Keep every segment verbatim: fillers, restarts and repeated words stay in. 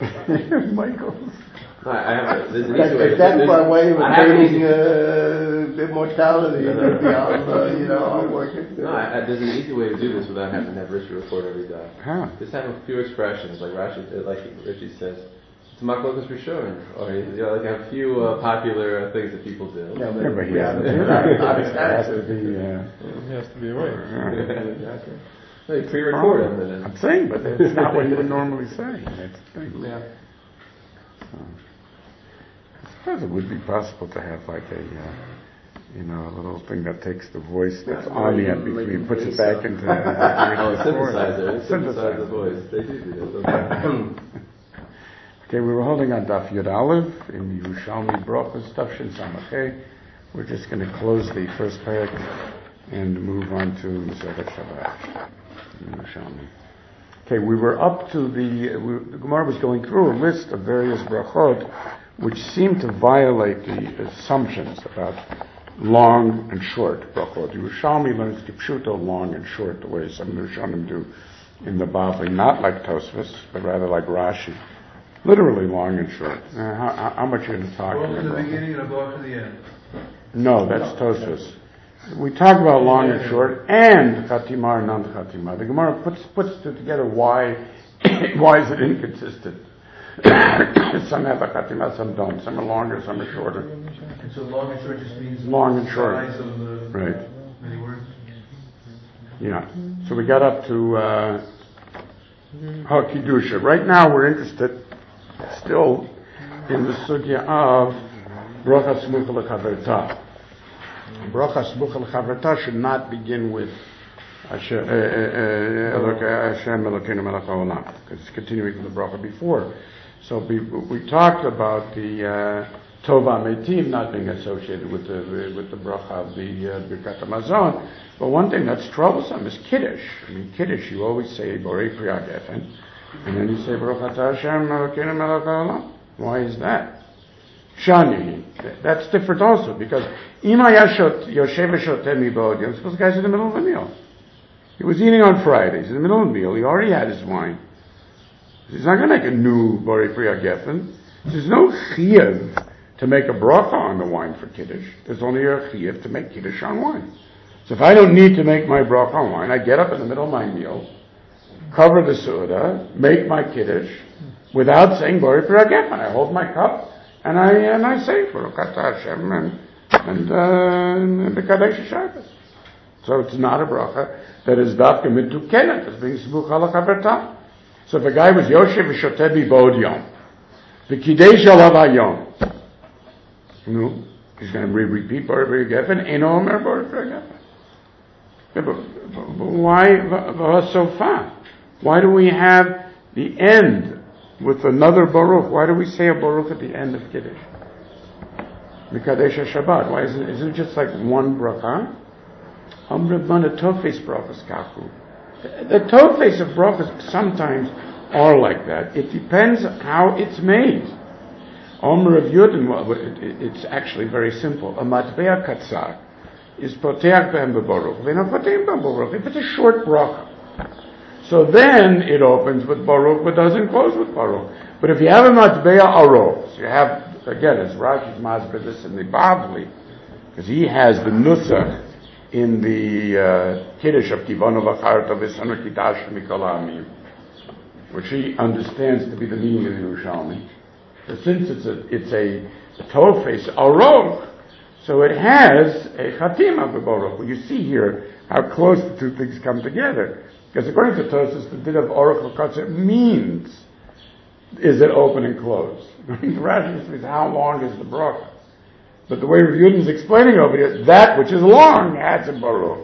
Michael's. No, I have a, there's an That's, easy way. that's my way of I have an attaining easy- uh, immortality No, no. beyond, uh, you know, I'm working. No, I, I, there's an easy way to do this without having to have Richie record every day. Huh. Just have a few expressions, like Rashi, like Richie says, it's Maklokas Rishon, or you know, like a few uh, popular uh, things that people do. Yeah, Yeah, but he yeah, has to yeah, do that. yeah, It has to be. Uh, He has to be awake. exactly. No, you pre-record them, and then I'm saying, but it's not what you would normally say. That's the thing. Yeah. So, I suppose it would be possible to have like a, uh, you know, a little thing that takes the voice that's Yeah, on the like- M P three and like puts it bass back into oh, the synthesizer, synthesize the Synthesizer. voice. They do do that. Okay, we were holding on Daf Yud Aleph in Yerushalmi Brochus Tafshin Samachay. We're just going to close the first parak and move on to Masechet Shabbat in Yerushalmi. Okay, we were up to the, we, the Gemara was going through a list of various brachot which seem to violate the assumptions about long and short brachot. Yerushalmi learns Kipshuto long and short, the way some Rishonim do in the Bavli, not like Tosfos, but rather like Rashi. Literally long and short. Uh, how, how much are you talking Block to the about? beginning and a block to the end. No, that's Tosfos. We talk about long and short and Chatima and non-Chatima. The Gemara puts puts together why why is it inconsistent. Some have a Chatima, some don't. Some are longer, some are shorter. And so long and short just means Long and short. size of the Right. many words. Yeah. So we got up to uh, HaKidusha. Right now we're interested still in the sugya of Bracha Smucha L'Chaverta. Bracha Smucha L'Chaverta should not begin with Hashem Elokeinu Melech HaOlam, because it's continuing from the bracha before. So we, we talked about the uh, Tova Metim not being associated with the with the bracha of the uh, Birkat Hamazon. But one thing that's troublesome is Kiddush. I mean, Kiddush, you always say Borei Pri HaGefen, and then you say Baruch Atah Hashem Elokeinu Melech HaOlam. Why is that? Shani, that's different also, because Ima Yashot Yoshev Shotem Mibod Yom, suppose the guy's in the middle of a meal. He was eating on Fridays, in the middle of the meal, he already had his wine. He's not going to make a new Borei Pri HaGefen. There's no chiyuv to make a bracha on the wine for Kiddush. There's only a chiyuv to make Kiddush on wine. So if I don't need to make my bracha on wine, I get up in the middle of my meal, cover the Su'udah, make my Kiddush, without saying Borei Pri HaGefen. I hold my cup, and I and I say Baruch Atah Hashem and and uh, B'Kadesh Shabbos. So it's not a bracha that is dafka mitukenet, as being Smucha L'Chaverta. So if a guy was Yoshev V'Shoteh B'Bod Yom, V'Kidesh Alav Hayom, no, he's going to repeat Borei Pri HaGefen, Eino Omer Borei Pri HaGefen. Yeah, but, but, but why V'Hasofa? Why do we have the end with another Baruch? Why do we say a Baruch at the end of Kiddush? Mikadesh Shabbat. Why isn't, isn't it just like one bracha? Amrabana Tofes brachas kachu. The Tofes of brachas sometimes are like that. It depends how it's made. Omer of Yudin, well, it, it's actually very simple. A matbea katzar is poteach behem bebaruch, v'nachotim behem bebaruch. If it's a short bracha, so then it opens with Baruch, but doesn't close with Baruch. But if you have a Matbeya Aros, you have, again, as Rashi's Masber this in the Bavli, because he has the Nusach in the uh, Kiddush of Kivonu V'Charta V'Sanu Kiddush Mikol Ha'amim, which he understands to be the meaning of the Yerushalmi. So since it's a, it's a Tofes Aros, so it has a Chatima B'Baruch. Well, you see here how close the two things come together. Because according to Tosfos, the din of Aruch L'Katzer means, is it open and closed? Rashi says, how long is the bracha? But the way Rav Yudin is explaining over here, that which is long has a baruch.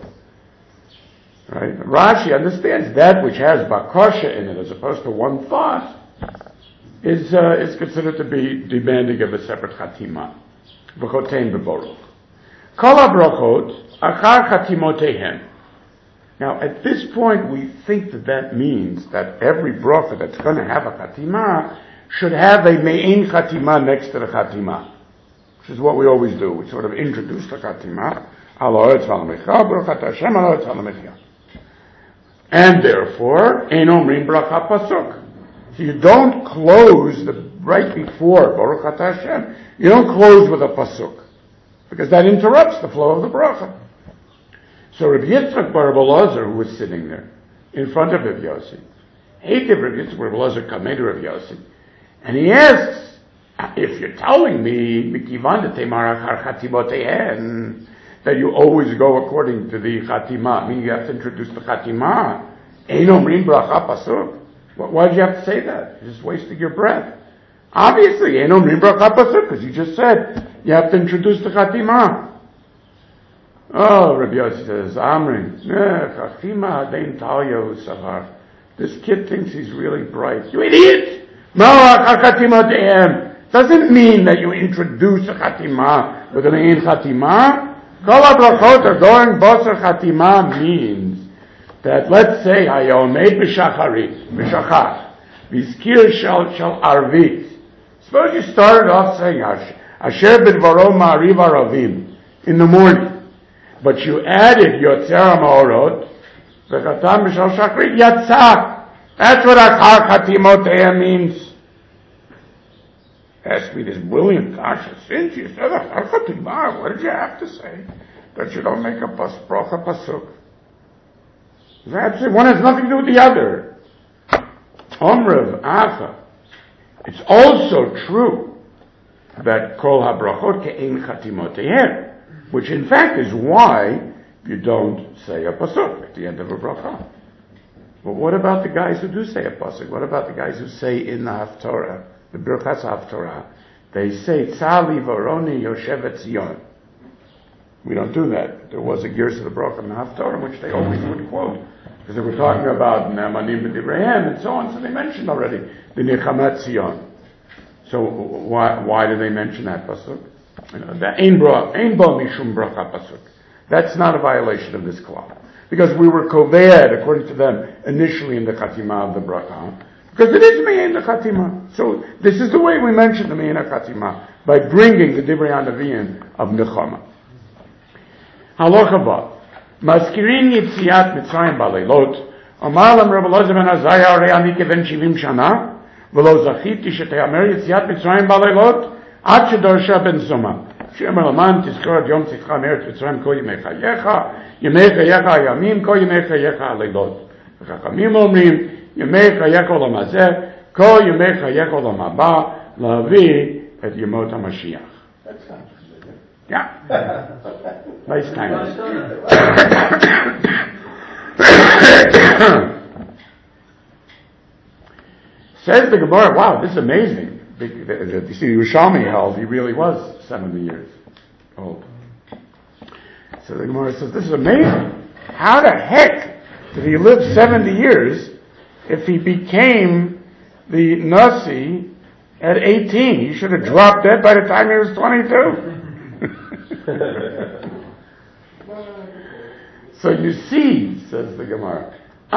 Right? Rashi understands that which has bakosha in it, as opposed to one thought, is uh, is considered to be demanding of a separate chatima. V'chotein b'baruch. Kol ha-brachot achar chatimoteihen. Now, at this point, we think that that means that every bracha that's going to have a chatima should have a me'in chatima next to the chatima, which is what we always do. We sort of introduce the chatima, and therefore, ein omrim bracha pasuk. So you don't close the right before Baruch Atah Hashem. You don't close with a pasuk because that interrupts the flow of the bracha. So Rabbi Yitzchak bar Rabbi Elazar, who was sitting there in front of Rabbi Yossi, hated Rabbi Yitzchak bar Rabbi Elazar came to Rabbi Yossi, and he asks, if you're telling me that you always go according to the Chatima, I mean you have to introduce the Chatima, Ein Omrim Bracha Pasuk. Why did you have to say that? You're just wasting your breath. Obviously, Ein Omrim Bracha Pasuk, because you just said you have to introduce the Chatima. Oh, Rabbi Yossi says, Amrin, Chatima Dein Talya Usavar. This kid thinks he's really bright. You idiot! Doesn't mean that you introduce a Chatima with an Ein Chatima. Kol HaBrachot are going Basar Chatima means that, let's say, Hayomed B'Shacharit, B'Shachar, Vizkir Shal Shal Arvit. Suppose you started off saying, Asher B'Dvaro Ma'ariv Aravim, in the morning. But you added Yotzer HaMaorot, V'chatam B'Shal Shachrit, Yatzah. That's what Achar Chatimoteah means. Ask me this brilliant kasha. Since you said Achar Chatimah, what did you have to say? That you don't make a pas, bracha pasuk. That's it. One has nothing to do with the other. Omrav Acha. It's also true that Kol HaBrachot Ke'ein Chatimoteah, which in fact is why you don't say a pasuk at the end of a bracha. But what about the guys who do say a pasuk? What about the guys who say in the Haftorah, the Birchas Haftorah, they say Tzali Voroni Yoshevet Zion. We don't do that. There was a Girs of the Bracha in the Haftorah, which they always would quote, because they were talking about Ne'amanim B'Divreihem and so on. So they mentioned already the Nechamat Zion. So why why do they mention that pasuk? You know, the Ein Bra Ein Bo Mishum Bracha pasuk. That's not a violation of this klal. Because we were koveed, according to them, initially in the Chatima of the Bracha. Because it is Me'en the Chatima. So this is the way we mention the Me'en Chatima, by bringing the Divrei HaNaviim of Nechama. Halacha Vav. Maskirin Yitziat Mitzrayim Baleilot, Amar Lam Rabbi Elazar ben Azariah Arei Ani Keven Shivim Shana, V'lo Zachiti Sheteyamer Yitziat Mitzrayim Baleilot, Ad Shedorsha Ben Zoma. She'emer Laman Tizkor Ad Yom Tzitcha Meretz Mitzrayim Ko Yimei Chayecha, Yimei Chayecha Yamim, Ko Yimei Chayecha Leilot. V'chachamim Omrim, Yimei Chayecha Olam Hazeh, Ko Yimei Chayecha Olam Haba, Lavi Et Yemot HaMashiach. That sounds familiar. Yeah. Nice times. Says the Gemara, wow, this is amazing. You see, Yerushalmi held he really was seventy years old. So the Gemara says, this is amazing. How the heck did he live seventy years if he became the Nasi at eighteen? He should have dropped dead by the time he was twenty-two. So you see, says the Gemara,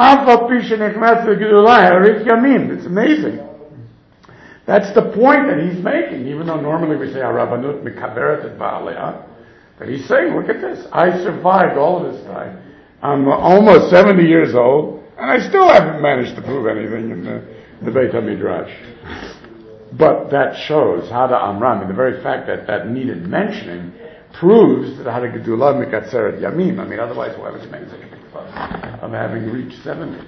it's amazing. That's the point that he's making, even though normally we say, Rabbanut mikaberet et ba'aleh, that he's saying, look at this, I survived all of this time. I'm almost seventy years old, and I still haven't managed to prove anything in the, the Beit HaMidrash. But that shows how the Amram, and the very fact that that needed mentioning, proves that how the Gedula mikatzeret yamim. I mean, otherwise, why was he making such a big fuss of having reached seventy?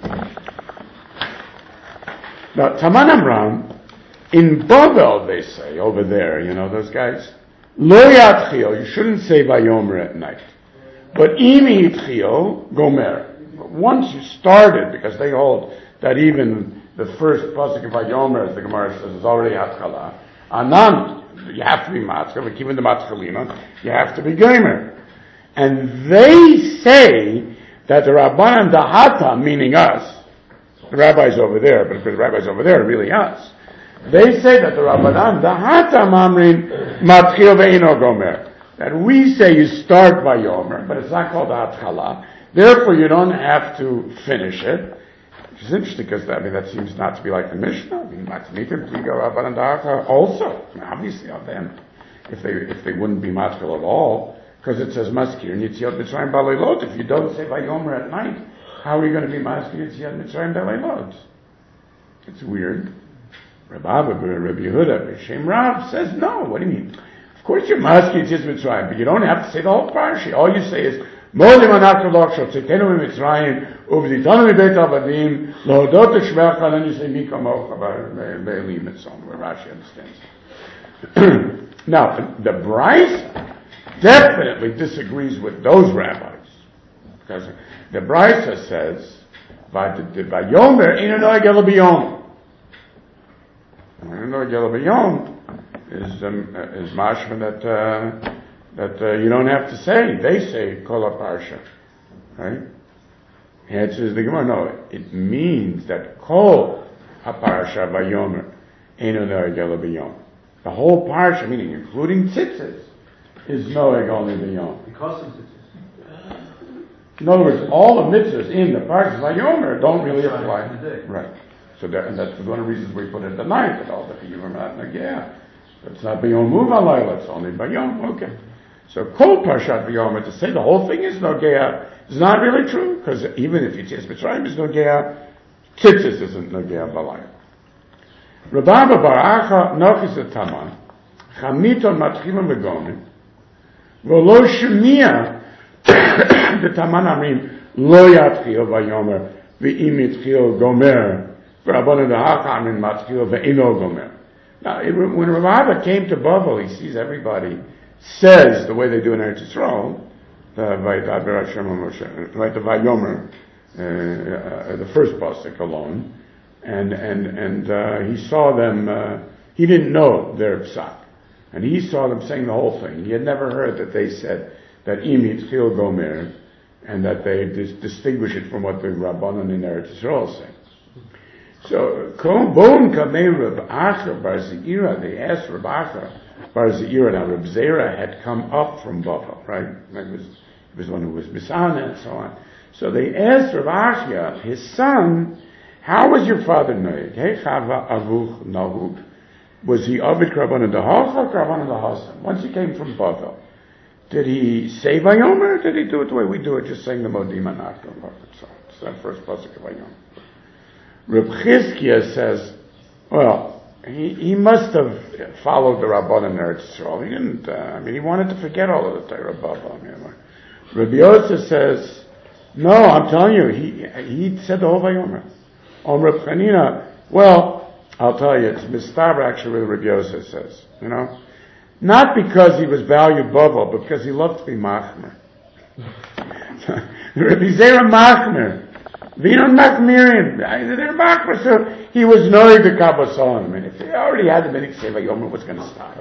Now, Taman Amram, in Bavel, they say, over there, you know, those guys, Lo yatchio, you shouldn't say Vayomer at night. But Im yitchio, Gomer. But once you started, because they hold that even the first pasuk of Vayomer, as the Gemara says, is already Hatchala. Anand, you have to be Matzka, but even the Matzchalina, you have to be Gomer. And they say that the Rabbanan Dahata, meaning us, the rabbis over there, but because the rabbis over there are really us, they say that the Rabbanan Dahata Mamrin Matchil Ve'ino Gomer. That we say you start by Yomer, but it's not called Hatchala. Therefore, you don't have to finish it. Which is interesting because I mean that seems not to be like the Mishnah. I mean, Matznitim Pliga Rabbanan Dahata also, I mean, obviously of them, if they if they wouldn't be Matchil at all, because it says Maskir Nitziot Mitzrayim Baleilot. If you don't say by Yomer at night, how are you going to be Maskir Nitziot Mitzrayim Baleilot? It's weird. Rabbi Abba, Rabbi Yehuda, B'Shem Rav says, no, what do you mean? Of course you must get Yitzias Mitzrayim, but you don't have to say the whole parsha. All you say is, Modim Anakar Loch Shal Tzitenu Mitzrayim, Uvditanu Mibeit Avadim, Lohodot Shmecha, and then you say, Mika Mocha, Be'elim, and so on, where Rashi understands. Now, the Brisa definitely disagrees with those rabbis, because the Brisa says, Vayomer Eino Noeg Ela B'Yom. Eino Noeg Ela B'Yom is um, is mashma that uh, that uh, you don't have to say. They say Kol HaParsha, right? Answers the Gemara. No, it means that Kol HaParsha Vayomer Eino Noeg Ela B'Yom. The whole parsha, meaning including tzitzis, is Noeg only B'Yom. Because of this. In other words, all the mitzvahs in the Parshas Vayomer don't really Right, apply. in the day. Right. So that, and that's one of the reasons we put it at the ninth, that all the Chiyuvim are not Nagea. It's not B'Yom Muvalayla, it's only B'Yom. Okay. So Kol Parshat Vayomer, to say the whole thing is Nagea, is not really true, because even if Yitzias Mitzrayim is Nagea, Tzitzis isn't Nagea Balayla. Rabba Baracha Nochis Taman, Chamiton Matchilim Begomen, V'lo Shemiah, the Taman Amrim Lo Yatchil Vayomer V'im Yitchil Gomer V'Rabbanu Da'acha Amrim Matchil V'Eino Gomer. Now, it, when Rav came to Bavel, he sees everybody says the way they do in Eretz Yisrael, the Vaydaber Hashem Moshe, like the Vayomer, uh, the first pasuk alone, and and and uh, he saw them. Uh, he didn't know their psak, and he saw them saying the whole thing. He had never heard that they said that Im Yitzchil Gomer, and that they dis- distinguish it from what the Rabbanon in Eretz Yisrael say. So, Bon Kamei Reb Acha Bar Zeira, they asked Reb Acha Bar Zeira, now Reb Zera had come up from Bavel, right? It was, it was one who was Misana and so on. So they asked Reb Acha, his son, how was your father Noeg? Hey Chava Avuch Nahud. Was he Ovid Rabbanon Da'acha or Rabbanon Da'acha? Once he came from Bavel, did he say Vayomer, or did he do it the way we do it, just saying the Modim Anakar? So it's that first pasuk of Vayomer. Reb Chizkiah says, well, he, he must have followed the Rabbanan in Eretz Yisrael. He didn't, uh, I mean, he wanted to forget all of the Torah Bava. Reb Yosef says, no, I'm telling you, he he said the whole Vayomer. On Reb Chanina, well, I'll tell you, it's Mistaber actually what Reb Yosef says, you know? Not because he was valued Bavel, but because he loved to be Machmer. Rabbi Zera Machmer. V'non Machmirim. They're Machmer, so he was Noeg the Kabbason. I mean, if he already had the Minik Seva Yomer, what's going to stop?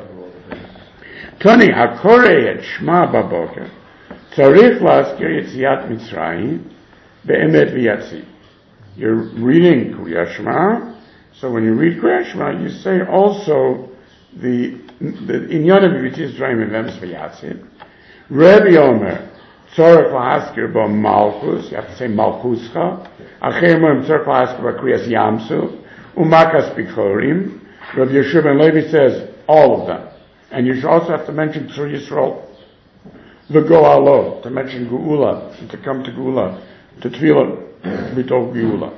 Tony, Hakore et Shema Baboker. Tzarich Laskir Yitziat Mitzrayim. Be'emet v'yatzi. You're reading Kriya Shema. So when you read Kriya Shema, you say also the the Inyan of Yitzias Mitzrayim Evemes v'yatzi. Rebbe Omer. Tzorech la'askir bo Malchus, you have to say Malchuscha. Acher moim tzorech la'askir bo Kriyas Yamsuf, umakas bikorim. Rav Yeshua ben Levi says all of them, and you should also have to mention Tzur Yisrael, the Go'alo, to mention Geula, and to come to Geula, to Tefillah, to be told Geula.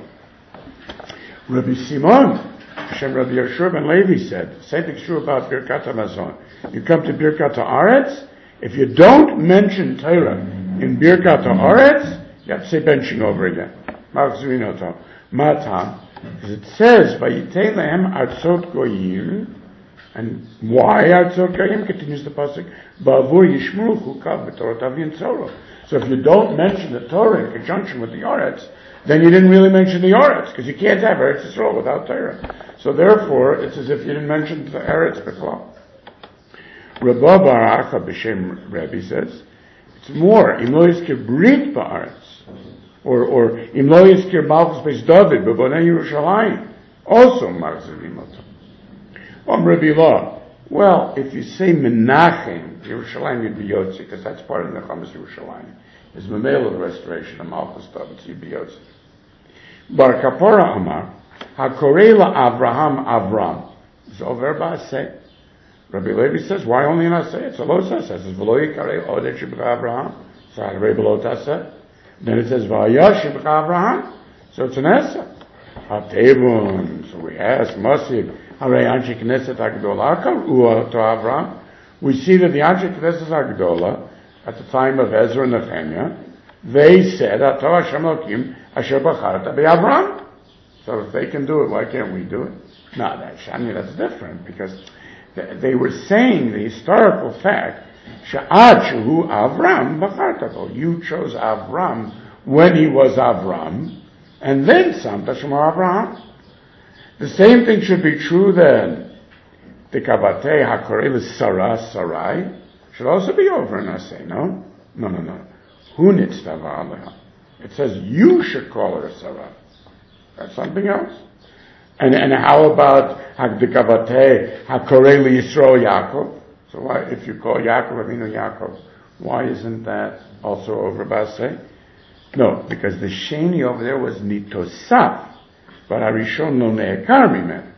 Rabbi Simon, Hashem Rabbi Yeshua ben Levi said, same thing's true about Birkat HaMazon. You come to Birkat HaAretz, if you don't mention Torah in Birkat HaAretz, you have to say benching over again. Machzurinoto. Matam. Because it says, Vayitei lehem artzot goyim, and why artzot goyim? Continues the pasuk, Ba'avur yishmru chukav b'torah tavin tzoro. So if you don't mention the Torah in conjunction with the Aretz, then you didn't really mention the Aretz, because you can't have Eretz Yisrael without Torah. So therefore, it's as if you didn't mention the Eretz before. Rabba Baracha B'Shem Rebbe says, it's more, Im lo yizkir brit ba'aretz, or, or, Im lo yizkir Malchus Beis David, B'bonei Yerushalayim, also Marzirim Oto. Om Rebbe Law, well, if you say Menachem, Yerushalayim, you'd be Yotzi, because that's part of the Nechamas Yerushalayim. It's Mamela, the restoration of Malchus David, so you'd be Yotzi. Bar Kapora Amar, HaKorei Avraham Avram, Zover Ba'aseh. Rabbi Levi says, why only in Aseh? It's a Losah. It says, V'lo yikarei odeh shebcha Avraham. So Harei b'lo taseh. Then it says, V'haya shebcha Avraham. So it's an Eseh. Hatevun. So we ask, Mosif, Harei Anshe Knesset HaGedolah Karuah to Avram. We see that the Anshe Knesset HaGedolah, at the time of Ezra and Nehemiah, they said, Ato Hashem Elokim Asher Bacharta Be'Avram. So if they can do it, why can't we do it? No, that's, I mean, that's different, because they were saying the historical fact, Sha'ad Shehu Avram Bacharta. You chose Avram when he was Avram, and then Samta Shema Abraham. The same thing should be true then. The Kabatei HaKorei Sarah Sarai should also be over in us, no? No, no, no. Hunitz Tavalah. It says you should call her Sarah. That's something else. And and how about the Kabatei HaKorei Yisrael Yaakov? So why, if you call Yaakov Avinu Yaakov, why isn't that also over Basei? No, because the Sheni over there was Nitosaf, but Harishon lo ne'ekar mimenu.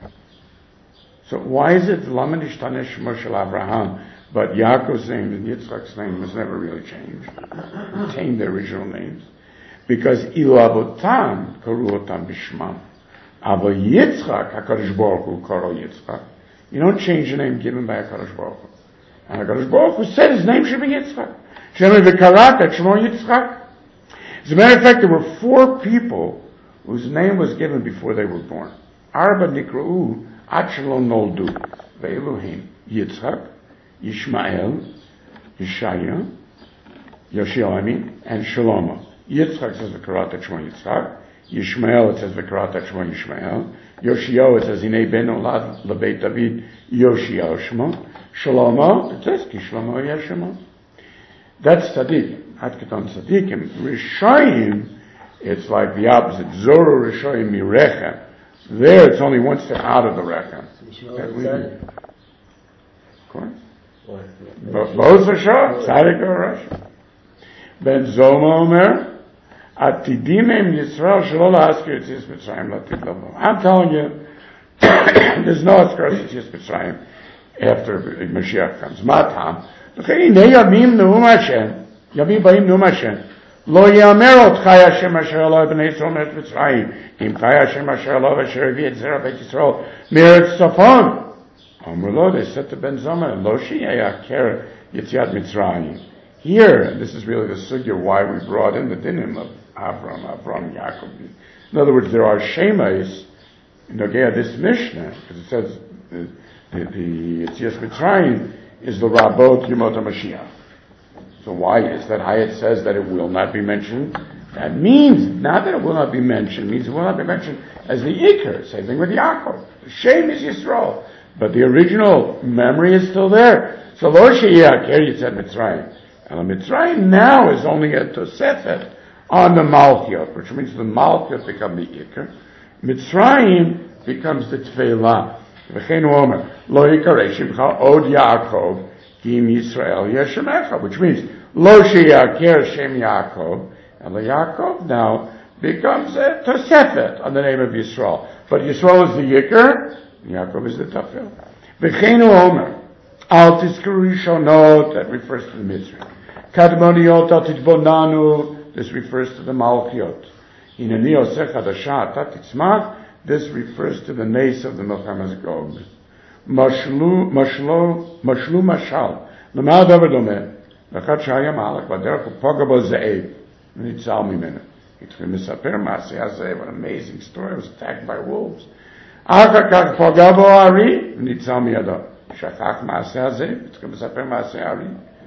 So why is it Lamed Ishtaneh Shemo Shel Avraham, but Yaakov's name and Yitzchak's name was never really changed, retained their original names? Because Ilabotam Karu Otam Bishmam, Ava Yitzchak HaKadosh Baruch Hu Karo Yitzchak. You don't change the name given by HaKadosh Baruch Hu. And HaKadosh Baruch Hu said his name should be Yitzchak. Shemei v'karat et Shemo Yitzchak. As a matter of fact, there were four people whose name was given before they were born. Arba Nikra'u Ad Shelo Noldu Ve'elohim Yitzchak, Yishmael, Yeshaya, Yoshiel, I mean, and Shlomo. Yitzchak says v'karat et Shemo Yitzchak. Yishmael, it says v'karat et Shemo Yishmael. Yoshio, it says Hinei ben Olad LeBeit David Yoshio Shmo. Shlomo, it says Ki Shlomo Yeshmo. That's tzaddik. Ad keton tzaddikim. Rishayim, it's like the opposite. Zoro Rishayim Mirechem. There, it's only one step out of the Rechem. That we do. Of course. Both are short. Tzaddik or Rosh. Ben Zoma Omer, Atidimim Yisrael Shelo La'askir Yitzias Mitzrayim Latid Lavo. I'm telling you, there's no Askar Yitzias Mitzrayim after Mashiach comes. Matam. L'chei Nei Yamim Neum Hashem. Yamim Ba'im Neum Hashem. Lo Yamer Ot Chai Hashem Asher Eloi B'nei Yisrael Me'et Mitzrayim. Im Chai Hashem Asher Eloi Asher Hevi Et Zerah Beit Yisrael Me'eretz Tzafon. Amru Lo, they said to Ben Zoma, Lo Sheyeh Aker Yitziat Mitzrayim. Here, and this is really the sugya why we brought in the dinim of Avram, Avram, Yaakov. In other words, there are shemas in Nogea this Mishnah, because it says the the, the Yitzias Mitzrayim is the Rabot Yemot HaMashiach. So why is that? How it says that it will not be mentioned? That means not that it will not be mentioned, it means it will not be mentioned as the Iker. Same thing with Yaakov. The Shem is Yisrael, but the original memory is still there. So Lo Sheyeh Aker Yitziat Mitzrayim. And the Mitzrayim now is only a Tosefet on the Malchiot, which means the Malchiot become the Iker. Mitzrayim becomes the Tfeilah. V'cheinu Omer, Lo Yikarei Shimcha Od Yaakov, Kim Yisrael Yeshemecha, which means Lo Sheyaker Shem Yaakov, and the Yaakov now becomes a Tosefet on the name of Yisrael. But Yisrael is the Iker, and Yaakov is the Tafel. V'cheinu Omer, Al Tizkuru Rishonot, that refers to the Mitzrayim. Kadmoniot Al Titbonanu, this refers to the Malchiot. Hineni Oseh Chadasha Tatitzmach, this refers to the nace of the Milchamas Gog. Mashlu, Mashlo, Mashlu Mashal, Lama Davar Domeh, V'chad Shaya Malach, V'derech U'poga Bo Ze'ev, V'nitzal Mimenu. It's from Misaper Masei HaZe'ev, an amazing story, it was attacked by wolves. Achar Kach Poga Bo Ari, V'nitzal Miyado. Shachach Masei HaZe'ev, it's from Misaper Masei Ari.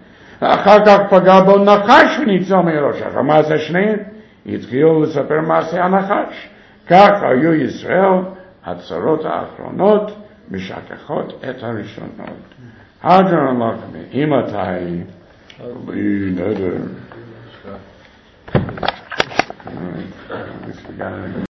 אחר כך פגע בו נחש וניצל מראש. אחר מה זה שניהם? התחילו לספר מעשה הנחש. כך היו ישראל הצרות האחרונות משכחות את הראשונות. הדרן לכם, אם אתה בלי נדר.